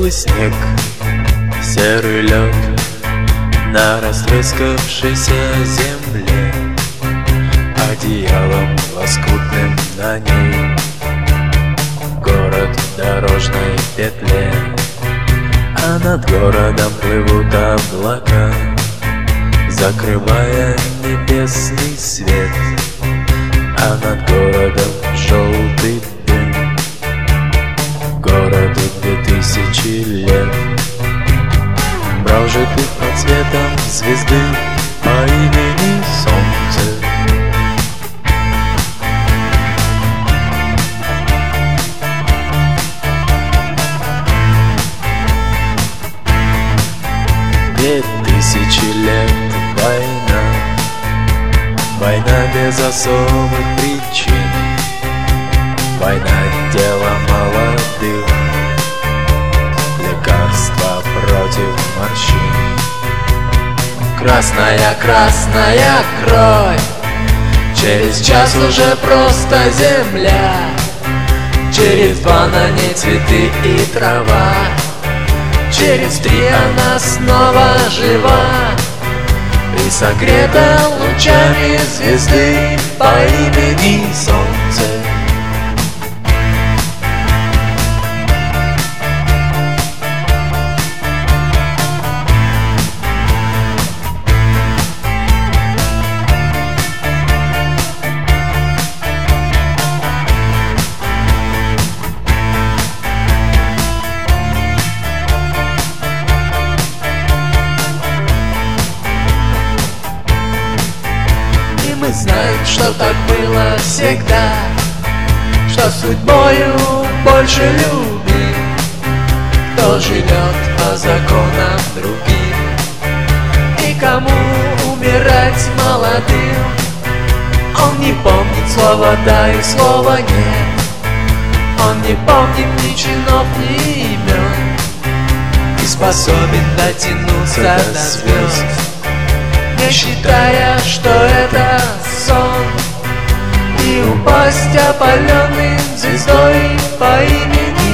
Белый снег, серый лед на растрескавшейся земле, одеялом лоскутным на ней город в дорожной петле. А над городом плывут облака, закрывая небесный свет. А над городом желтый дым, городу 2000 лет. Прожитый под цветом звезды по имени Солнце. Две тысячи лет война, война без особых причин, война дело молодых, лекарства против морщин. Красная, красная кровь, через час уже просто земля, через 2 на ней цветы и трава, через 3 она снова жива и согрета лучами звезды по имени Солнце. Мы знаем, что так было всегда, что судьбою больше любим, кто живет по законам другим, и кому умирать молодым. Он не помнит слова «да» и слова «нет», он не помнит ни чинов, ни имен, и способен дотянуться до звезд, не считая, что это сон, и упасть опаленным звездой по имени